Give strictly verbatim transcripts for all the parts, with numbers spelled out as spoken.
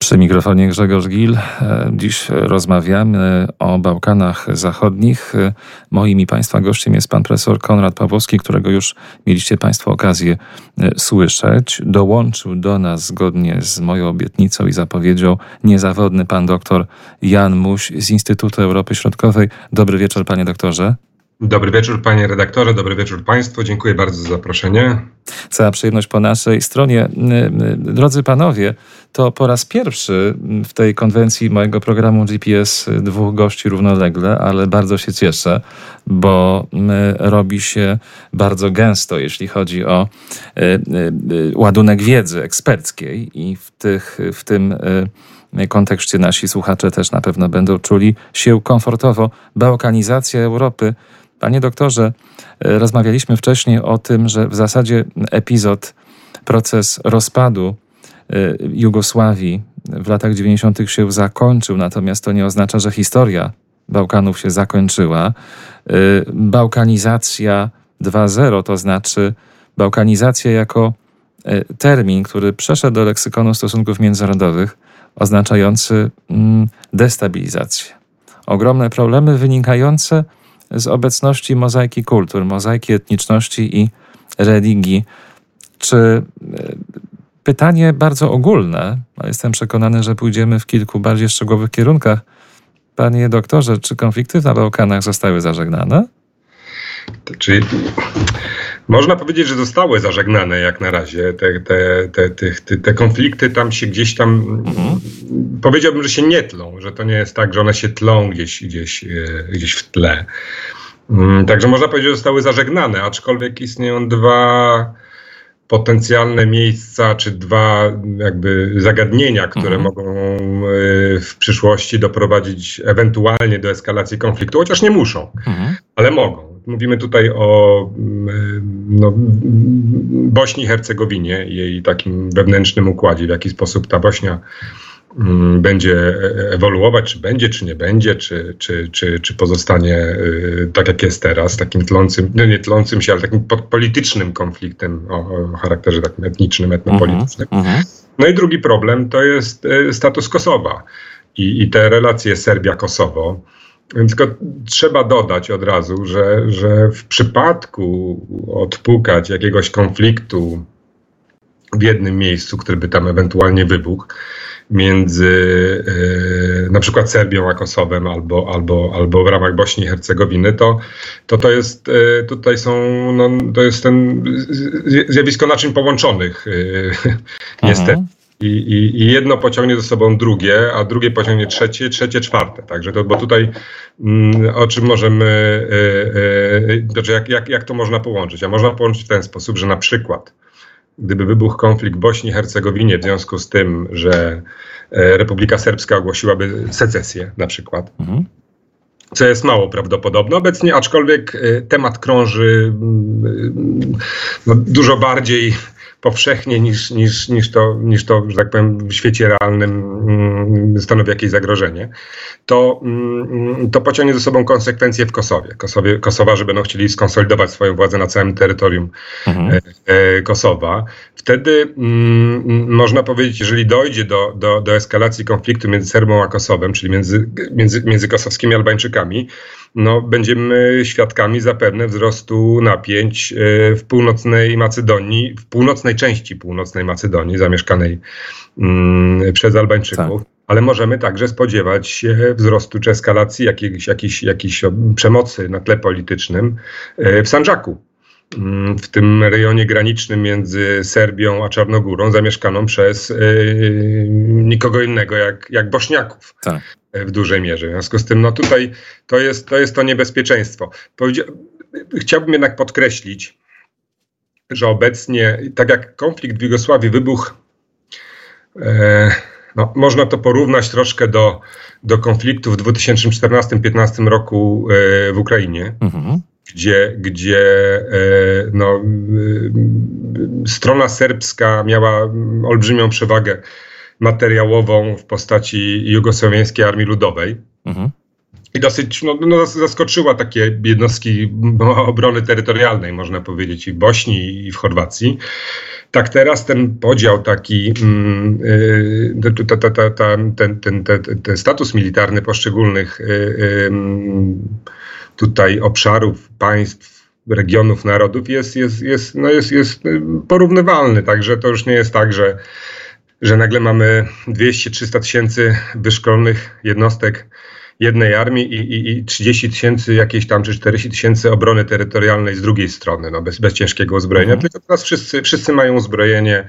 Przy mikrofonie Grzegorz Gil. Dziś rozmawiamy o Bałkanach Zachodnich. Moim i Państwa gościem jest pan profesor Konrad Pawłowski, którego już mieliście Państwo okazję słyszeć. Dołączył do nas zgodnie z moją obietnicą i zapowiedzią niezawodny pan doktor Jan Muś z Instytutu Europy Środkowej. Dobry wieczór, panie doktorze. Dobry wieczór, panie redaktorze, dobry wieczór państwu. Dziękuję bardzo za zaproszenie. Cała przyjemność po naszej stronie. Drodzy panowie, to po raz pierwszy w tej konwencji mojego programu G P S dwóch gości równolegle, ale bardzo się cieszę, bo robi się bardzo gęsto, jeśli chodzi o ładunek wiedzy eksperckiej i w, tych, w tym kontekście nasi słuchacze też na pewno będą czuli się komfortowo. Bałkanizacja Europy. Panie doktorze, rozmawialiśmy wcześniej o tym, że w zasadzie epizod, proces rozpadu Jugosławii w latach dziewięćdziesiątych się zakończył, natomiast to nie oznacza, że historia Bałkanów się zakończyła. Bałkanizacja dwa zero, to znaczy bałkanizacja jako termin, który przeszedł do leksykonu stosunków międzynarodowych, oznaczający destabilizację. Ogromne problemy wynikające z obecności mozaiki kultur, mozaiki etniczności i religii. Czy pytanie bardzo ogólne, a jestem przekonany, że pójdziemy w kilku bardziej szczegółowych kierunkach. Panie doktorze, czy konflikty na Bałkanach zostały zażegnane? Czyli można powiedzieć, że zostały zażegnane jak na razie. Te, te, te, te, te konflikty tam się gdzieś tam, mhm. powiedziałbym, że się nie tlą, że to nie jest tak, że one się tlą gdzieś, gdzieś, gdzieś w tle. Także można powiedzieć, że zostały zażegnane, aczkolwiek istnieją dwa potencjalne miejsca, czy dwa jakby zagadnienia, które mhm. mogą w przyszłości doprowadzić ewentualnie do eskalacji konfliktu, chociaż nie muszą, mhm. ale mogą. Mówimy tutaj o no, Bośni i Hercegowinie i jej takim wewnętrznym układzie, w jaki sposób ta Bośnia um, będzie ewoluować, czy będzie, czy nie będzie, czy, czy, czy, czy pozostanie y, tak jak jest teraz, takim tlącym, no nie tlącym się, ale takim politycznym konfliktem o, o charakterze takim etnicznym, etnopolitycznym. Uh-huh. No i drugi problem to jest y, status Kosowa i, i te relacje Serbia-Kosowo. Więc tylko trzeba dodać od razu, że, że w przypadku odpukać jakiegoś konfliktu w jednym miejscu, który by tam ewentualnie wybuchł, między yy, na przykład Serbią a Kosowem albo, albo, albo w ramach Bośni i Hercegowiny, to to, to jest, yy, tutaj są, no, to jest ten zjawisko naczyń połączonych, yy, niestety. I, i, I jedno pociągnie ze sobą drugie, a drugie pociągnie trzecie, trzecie, czwarte. Także to, bo tutaj mm, o czym możemy, yy, yy, znaczy jak, jak, jak to można połączyć? A można połączyć w ten sposób, że na przykład gdyby wybuchł konflikt w Bośni i Hercegowinie w związku z tym, że e, Republika Serbska ogłosiłaby secesję na przykład, mhm. co jest mało prawdopodobne obecnie, aczkolwiek e, temat krąży mm, no, dużo bardziej powszechnie niż, niż, niż, to, niż to, że tak powiem, w świecie realnym mm, stanowi jakieś zagrożenie, to, mm, to pociągnie ze sobą konsekwencje w Kosowie. Kosowie. Kosowarzy będą chcieli skonsolidować swoją władzę na całym terytorium mhm. e, e, Kosowa. Wtedy mm, można powiedzieć, jeżeli dojdzie do, do, do eskalacji konfliktu między Serbią a Kosowem, czyli między, między, między kosowskimi Albańczykami, no, będziemy świadkami zapewne wzrostu napięć w północnej Macedonii, w północnej części północnej Macedonii, zamieszkanej mm, przez Albańczyków. Tak. Ale możemy także spodziewać się wzrostu czy eskalacji jakiejś, jakiejś, jakiejś przemocy na tle politycznym w Sandżaku, w tym rejonie granicznym między Serbią a Czarnogórą, zamieszkaną przez yy, nikogo innego jak, jak Bośniaków. Tak. W dużej mierze. W związku z tym, no tutaj to jest to, jest to niebezpieczeństwo. Powiedzia- Chciałbym jednak podkreślić, że obecnie, tak jak konflikt w Jugosławii wybuchł, e, no, można to porównać troszkę do, do konfliktu w dwa tysiące czternastym do dwa tysiące piętnastym roku e, w Ukrainie, mhm. gdzie, gdzie e, no, e, strona serbska miała olbrzymią przewagę materiałową w postaci jugosłowiańskiej Armii Ludowej. Mhm. I dosyć no, no, zaskoczyła takie jednostki obrony terytorialnej, można powiedzieć, i w Bośni, i w Chorwacji. tak teraz ten podział taki, ta, ta, ta, ta, ten, ten, ten, ten status militarny poszczególnych tutaj obszarów, państw, regionów, narodów jest, jest, jest, no jest, jest porównywalny. Także to już nie jest tak, że, że nagle mamy dwieście trzysta tysięcy wyszkolonych jednostek jednej armii i, i, i trzydzieści tysięcy jakieś tam, czy czterdzieści tysięcy obrony terytorialnej z drugiej strony, no bez, bez ciężkiego uzbrojenia. Mhm. Tylko teraz wszyscy, wszyscy mają uzbrojenie,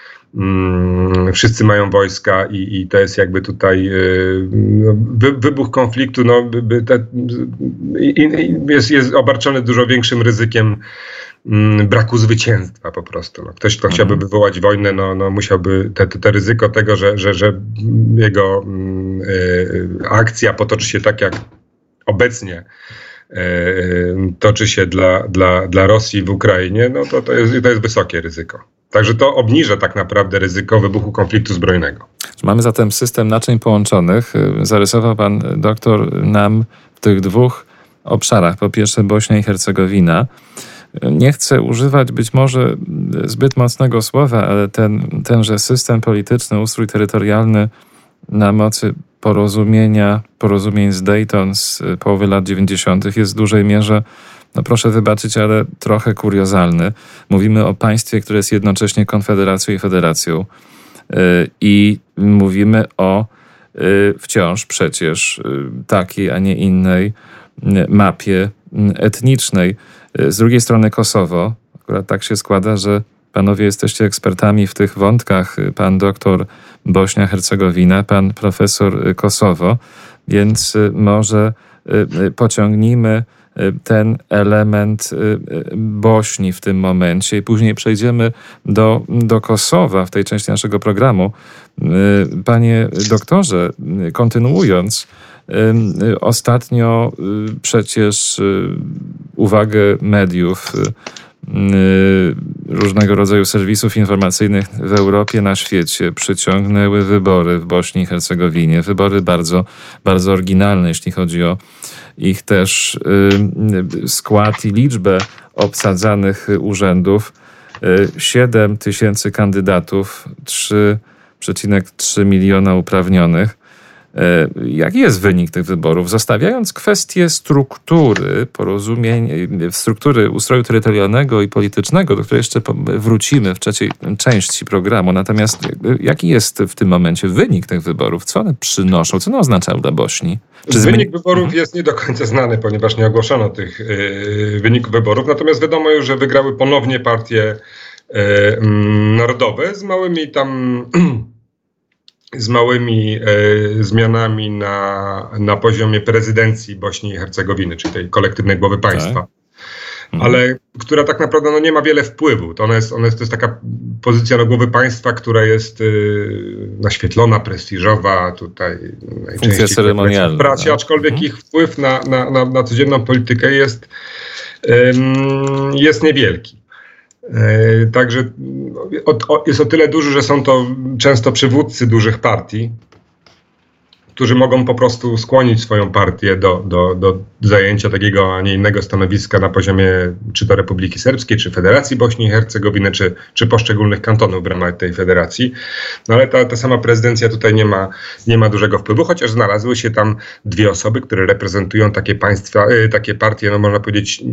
mm, wszyscy mają wojska i, i to jest jakby tutaj yy, wy, wybuch konfliktu, no, by, te, i, i jest, jest obarczony dużo większym ryzykiem mm, braku zwycięstwa po prostu. No. Ktoś, kto mhm. chciałby wywołać wojnę, no, no musiałby, te, te ryzyko tego, że, że, że jego yy, akcja potoczy się tak, jak obecnie yy, toczy się dla, dla, dla Rosji w Ukrainie, no to, to, jest, to jest wysokie ryzyko. Także to obniża tak naprawdę ryzyko wybuchu konfliktu zbrojnego. Mamy zatem system naczyń połączonych. Zarysował pan doktor nam w tych dwóch obszarach. Po pierwsze Bośnia i Hercegowina. Nie chcę używać być może zbyt mocnego słowa, ale ten, tenże system polityczny, ustrój terytorialny na mocy porozumienia, porozumień z Dayton z połowy lat dziewięćdziesiątych jest w dużej mierze, no proszę wybaczyć, ale trochę kuriozalny. Mówimy o państwie, które jest jednocześnie konfederacją i federacją. I mówimy o wciąż przecież takiej, a nie innej mapie etnicznej. Z drugiej strony Kosowo. Akurat tak się składa, że panowie jesteście ekspertami w tych wątkach. Pan doktor Bośnia-Hercegowina, pan profesor Kosowo. Więc może pociągnijmy ten element Bośni w tym momencie i później przejdziemy do, do Kosowa w tej części naszego programu. Panie doktorze, kontynuując, ostatnio przecież uwagę mediów, różnego rodzaju serwisów informacyjnych w Europie, na świecie przyciągnęły wybory w Bośni i Hercegowinie. Wybory bardzo, bardzo oryginalne, jeśli chodzi o ich też skład i liczbę obsadzanych urzędów. siedem tysięcy kandydatów, trzy przecinek trzy miliona uprawnionych. Jaki jest wynik tych wyborów? Zostawiając kwestię struktury porozumień, struktury ustroju terytorialnego i politycznego, do której jeszcze wrócimy w trzeciej części programu. Natomiast jaki jest w tym momencie wynik tych wyborów? Co one przynoszą? Co one oznaczają dla Bośni? Czy wynik zmieni- wyborów mhm. jest nie do końca znany, ponieważ nie ogłoszono tych yy, wyników wyborów. Natomiast wiadomo już, że wygrały ponownie partie yy, narodowe z małymi tam... z małymi e, zmianami na, na poziomie prezydencji Bośni i Hercegowiny, czyli tej kolektywnej głowy państwa, tak. mhm. ale która tak naprawdę no, nie ma wiele wpływu. To, ona jest, ona jest, to jest taka pozycja no, głowy państwa, która jest y, naświetlona, prestiżowa, tutaj funkcja ceremonialna. W pracy, aczkolwiek mhm. ich wpływ na, na, na, na codzienną politykę jest, y, jest niewielki. Także jest o tyle duży, że są to często przywódcy dużych partii, którzy mogą po prostu skłonić swoją partię do, do, do zajęcia takiego, a nie innego stanowiska na poziomie czy to Republiki Serbskiej, czy Federacji Bośni i Hercegowiny, czy, czy poszczególnych kantonów w ramach tej federacji. No ale ta, ta sama prezydencja tutaj nie ma, nie ma dużego wpływu, chociaż znalazły się tam dwie osoby, które reprezentują takie państwa, takie partie, no można powiedzieć,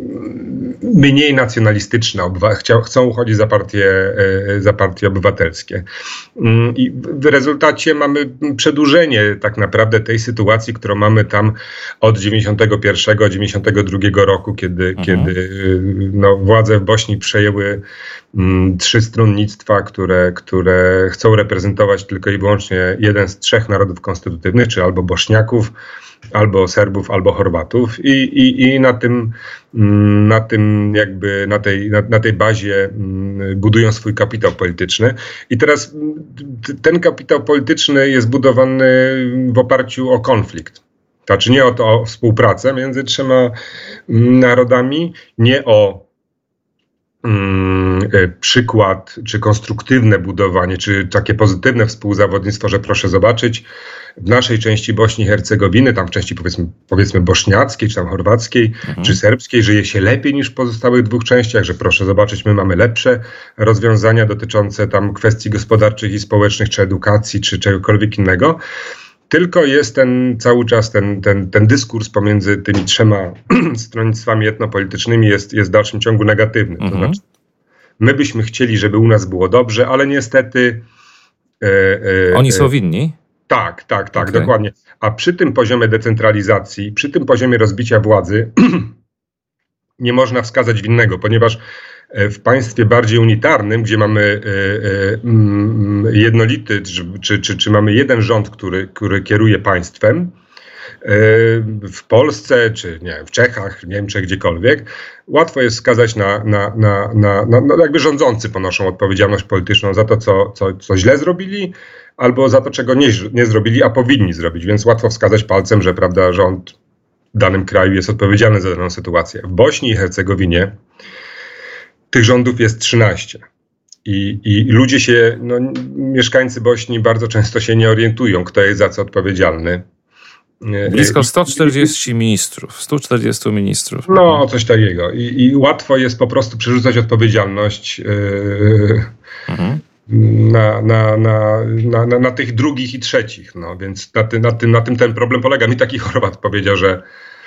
mniej nacjonalistyczne, obywa- chcą uchodzić za partie, za partie obywatelskie. I w rezultacie mamy przedłużenie tak naprawdę tej sytuacji, którą mamy tam od dziewięćdziesiątego pierwszego do dziewięćdziesiątego drugiego roku, kiedy, mhm. kiedy no, władze w Bośni przejęły m, trzy stronnictwa, które, które chcą reprezentować tylko i wyłącznie jeden z trzech narodów konstytutywnych, czy albo Bośniaków, albo Serbów, albo Chorwatów i, i, i na tym, na tym jakby, na tej, na, na tej bazie budują swój kapitał polityczny. I teraz ten kapitał polityczny jest budowany w oparciu o konflikt. Znaczy nie o, to, o współpracę między trzema narodami, nie o przykład, czy konstruktywne budowanie, czy takie pozytywne współzawodnictwo, że proszę zobaczyć, w naszej części Bośni i Hercegowiny, tam w części powiedzmy, powiedzmy bośniackiej, czy tam chorwackiej, mhm. czy serbskiej, żyje się lepiej niż w pozostałych dwóch częściach, że proszę zobaczyć, my mamy lepsze rozwiązania dotyczące tam kwestii gospodarczych i społecznych, czy edukacji, czy czegokolwiek innego. Tylko jest ten cały czas ten, ten, ten dyskurs pomiędzy tymi trzema stronnictwami etnopolitycznymi jest, jest w dalszym ciągu negatywny. Mhm. To znaczy, my byśmy chcieli, żeby u nas było dobrze, ale niestety... E, e, Oni są winni? Tak, tak, tak, okay. Dokładnie. A przy tym poziomie decentralizacji, przy tym poziomie rozbicia władzy nie można wskazać winnego, ponieważ w państwie bardziej unitarnym, gdzie mamy jednolity, czy, czy, czy mamy jeden rząd, który, który kieruje państwem, w Polsce, czy nie wiem, w Czechach, w Niemczech, gdziekolwiek, łatwo jest wskazać na, na, na, na, na no jakby rządzący ponoszą odpowiedzialność polityczną za to, co, co, co źle zrobili, albo za to, czego nie, nie zrobili, a powinni zrobić. Więc łatwo wskazać palcem, że prawda, rząd w danym kraju jest odpowiedzialny za daną sytuację. W Bośni i Hercegowinie tych rządów jest trzynaście. I, i ludzie się, no, mieszkańcy Bośni bardzo często się nie orientują, kto jest za co odpowiedzialny. Blisko sto czterdziestu ministrów, sto czterdziestu ministrów. No, coś takiego. I, i łatwo jest po prostu przerzucać odpowiedzialność yy, mhm. na, na, na, na, na, na tych drugich i trzecich. No, więc na, ty, na, tym, na tym ten problem polega. Mi taki Chorwat powiedział, że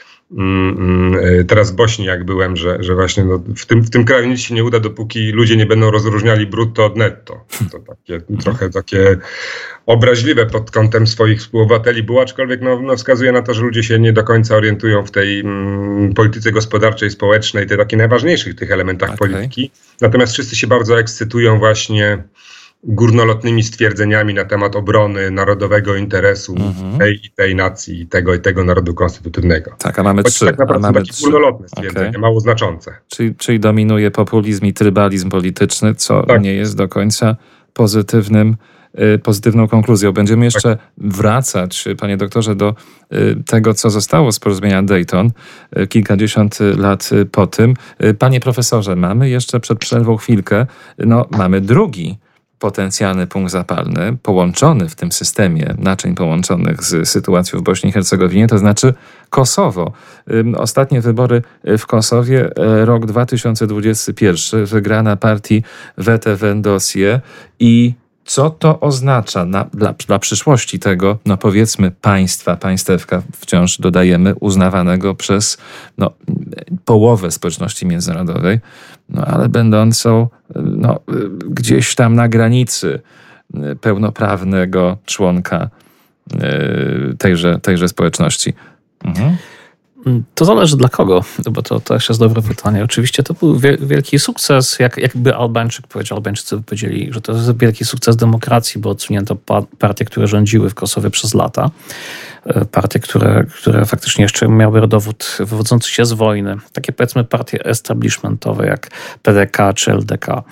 teraz w Bośni jak byłem, że, że właśnie no, w, tym, w tym kraju nic się nie uda, dopóki ludzie nie będą rozróżniali brutto od netto. To takie, trochę takie obraźliwe pod kątem swoich współobywateli było, aczkolwiek no, no wskazuje na to, że ludzie się nie do końca orientują w tej mm, polityce gospodarczej, społecznej, tych takich najważniejszych tych elementach okay. polityki. Natomiast wszyscy się bardzo ekscytują właśnie górnolotnymi stwierdzeniami na temat obrony narodowego interesu mm-hmm. tej i tej nacji, i tego i tego narodu konstytutywnego. Tak, a mamy Choć trzy. Tak naprawdę a mamy takie trzy. Górnolotne stwierdzenia, okay. mało znaczące. Czyli, czyli dominuje populizm i trybalizm polityczny, co tak. nie jest do końca pozytywnym, y, pozytywną konkluzją. Będziemy jeszcze tak. wracać, panie doktorze, do y, tego, co zostało z porozumienia Dayton y, kilkadziesiąt lat y, po tym. Y, panie profesorze, mamy jeszcze przed przerwą chwilkę, no mamy drugi potencjalny punkt zapalny, połączony w tym systemie naczyń połączonych z sytuacją w Bośni i Hercegowinie, to znaczy Kosowo. Ostatnie wybory w Kosowie, rok dwa tysiące dwudziesty pierwszy, wygrana partii Vete Vendosie i co to oznacza na, dla, dla przyszłości tego, no powiedzmy państwa, państewka wciąż dodajemy, uznawanego przez no, połowę społeczności międzynarodowej, no ale będącą no, gdzieś tam na granicy pełnoprawnego członka tejże, tejże społeczności. Mhm. To zależy dla kogo, bo to też jest dobre pytanie. Oczywiście to był wielki sukces, jak, jakby Albańczyk powiedział, Albańczycy powiedzieli, że to jest wielki sukces demokracji, bo odsunięto partie, które rządziły w Kosowie przez lata. Partie, które, które faktycznie jeszcze miały rodowód wywodzący się z wojny. Takie powiedzmy partie establishmentowe jak P D K czy L D K.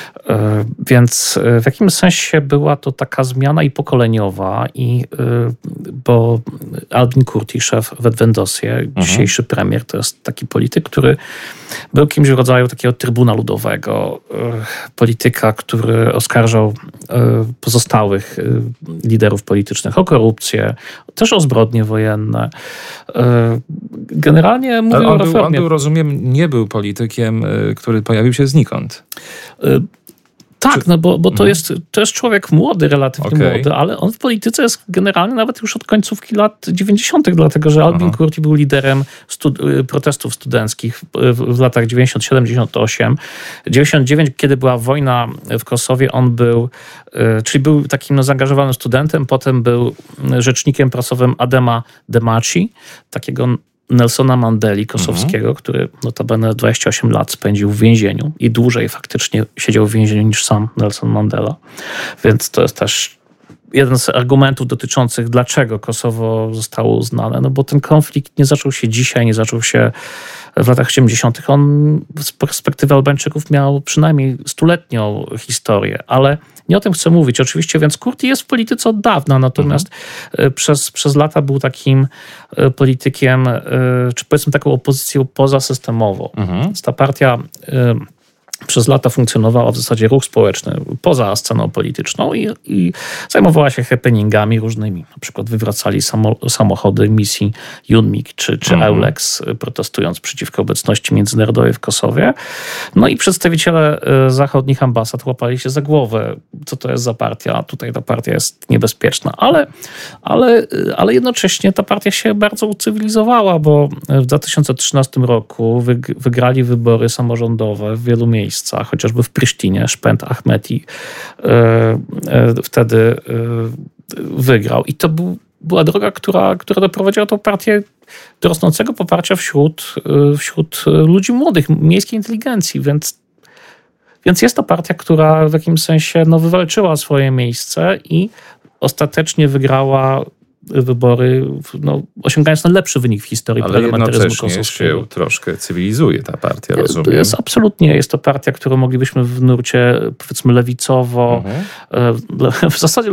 Więc w jakimś sensie była to taka zmiana i pokoleniowa, i, bo Albin Kurti, szef Vete Vendosie, mhm. dzisiejszy premier, to jest taki polityk, który był kimś w rodzaju takiego trybuna ludowego, polityka, który oskarżał pozostałych liderów politycznych o korupcję, też o zbrodnie wojenne. Generalnie mówił o reformie. On był, rozumiem, nie był politykiem, który pojawił się znikąd. Tak, no bo, bo to, jest, to jest człowiek młody, relatywnie okay. młody, ale on w polityce jest generalnie nawet już od końcówki lat dziewięćdziesiątych, dlatego że Albin Aha. Kurti był liderem stud- protestów studenckich w, w latach dziewięćdziesiąt siedem dziewięćdziesiąt osiem. dziewięćdziesiąt dziewięć, kiedy była wojna w Kosowie, on był, czyli był takim no, zaangażowanym studentem, potem był rzecznikiem prasowym Adema Demaci, takiego Nelsona Mandeli kosowskiego, mhm. który notabene dwadzieścia osiem lat spędził w więzieniu i dłużej faktycznie siedział w więzieniu niż sam Nelson Mandela. Więc to jest też jeden z argumentów dotyczących, dlaczego Kosowo zostało uznane. No bo ten konflikt nie zaczął się dzisiaj, nie zaczął się w latach osiemdziesiątych. On z perspektywy Albańczyków miał przynajmniej stuletnią historię, ale nie o tym chcę mówić. Oczywiście, więc Kurti jest w polityce od dawna, natomiast mhm. przez, przez lata był takim politykiem, czy powiedzmy taką opozycją pozasystemową. Mhm. Więc ta partia przez lata funkcjonowała w zasadzie ruch społeczny poza sceną polityczną i, i zajmowała się happeningami różnymi. Na przykład wywracali samo, samochody misji UNMIK czy, czy mm-hmm. EULEX, protestując przeciwko obecności międzynarodowej w Kosowie. No i przedstawiciele zachodnich ambasad łapali się za głowę, co to jest za partia. Tutaj ta partia jest niebezpieczna. Ale, ale, ale jednocześnie ta partia się bardzo ucywilizowała, bo w dwa tysiące trzynastym roku wygrali wybory samorządowe w wielu miejscach. Chociażby w Prysztinie, Szpent Ahmeti e, e, wtedy e, wygrał. I to był, była droga, która, która doprowadziła tą partię do rosnącego poparcia wśród, wśród ludzi młodych, miejskiej inteligencji, więc, więc jest to partia, która w jakimś sensie no, wywalczyła swoje miejsce i ostatecznie wygrała wybory, no, osiągając najlepszy wynik w historii ale parlamentaryzmu kosowskiego. się troszkę cywilizuje ta partia, rozumiem. To jest absolutnie, jest to partia, którą moglibyśmy w nurcie, powiedzmy, lewicowo, mhm. w zasadzie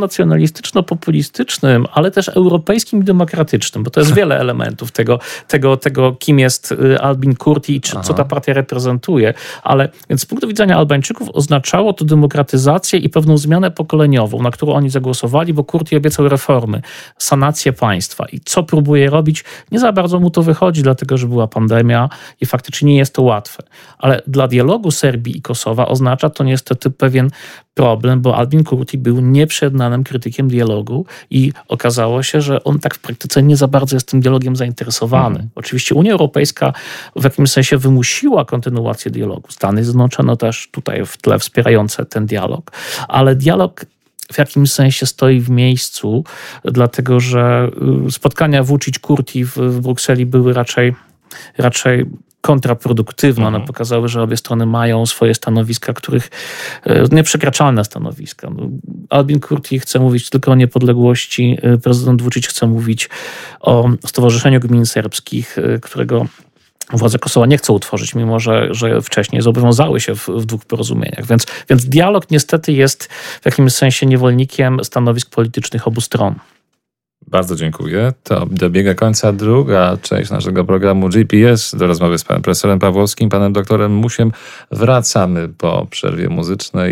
lewicowo-nacjonalistyczno-populistycznym, ale też europejskim i demokratycznym, bo to jest wiele elementów tego, tego, tego kim jest Albin Kurti i czy, co ta partia reprezentuje. Ale więc z punktu widzenia Albańczyków oznaczało to demokratyzację i pewną zmianę pokoleniową, na którą oni zagłosowali, bo Kurti obiecał reformy, sanację państwa. I co próbuje robić? Nie za bardzo mu to wychodzi, dlatego że była pandemia i faktycznie nie jest to łatwe. Ale dla dialogu Serbii i Kosowa oznacza to niestety pewien problem, bo Albin Kurti był nieprzejednanym krytykiem dialogu i okazało się, że on tak w praktyce nie za bardzo jest tym dialogiem zainteresowany. Mhm. Oczywiście Unia Europejska w jakimś sensie wymusiła kontynuację dialogu. Stany Zjednoczone też tutaj w tle wspierające ten dialog, ale dialog w jakimś sensie stoi w miejscu, dlatego że spotkania Vučić-Kurti w, w Brukseli były raczej, raczej kontraproduktywne. One mhm. pokazały, że obie strony mają swoje stanowiska, których nieprzekraczalne stanowiska. Albin Kurti chce mówić tylko o niepodległości, prezydent Vučić chce mówić o Stowarzyszeniu Gmin Serbskich, którego władze Kosowa nie chcą utworzyć, mimo że, że wcześniej zobowiązały się w, w dwóch porozumieniach. Więc, więc dialog niestety jest w jakimś sensie niewolnikiem stanowisk politycznych obu stron. Bardzo dziękuję. To dobiega końca druga część naszego programu G P S. Do rozmowy z panem profesorem Pawłowskim, panem doktorem Musiem wracamy po przerwie muzycznej.